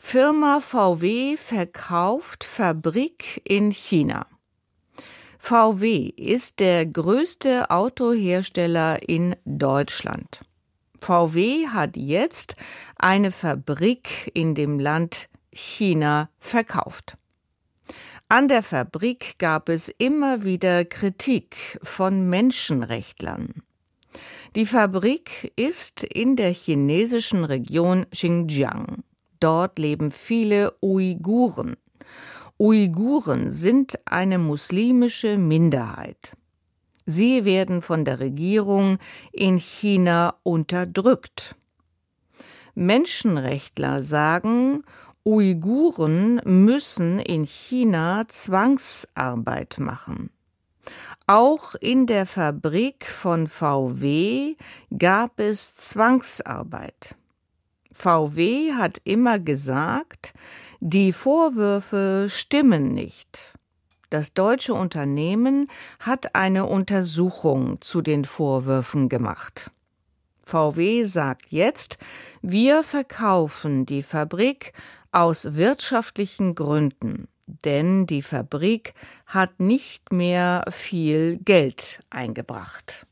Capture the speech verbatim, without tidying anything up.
Firma V W verkauft Fabrik in China. V W ist der größte Autohersteller in Deutschland. V W hat jetzt eine Fabrik in dem Land China verkauft. An der Fabrik gab es immer wieder Kritik von Menschenrechtlern. Die Fabrik ist in der chinesischen Region Xinjiang. Dort leben viele Uiguren. Uiguren sind eine muslimische Minderheit. Sie werden von der Regierung in China unterdrückt. Menschenrechtler sagen, Uiguren müssen in China Zwangsarbeit machen. Auch in der Fabrik von V W gab es Zwangsarbeit. V W hat immer gesagt, die Vorwürfe stimmen nicht. Das deutsche Unternehmen hat eine Untersuchung zu den Vorwürfen gemacht. V W sagt jetzt, wir verkaufen die Fabrik aus wirtschaftlichen Gründen, denn die Fabrik hat nicht mehr viel Geld eingebracht.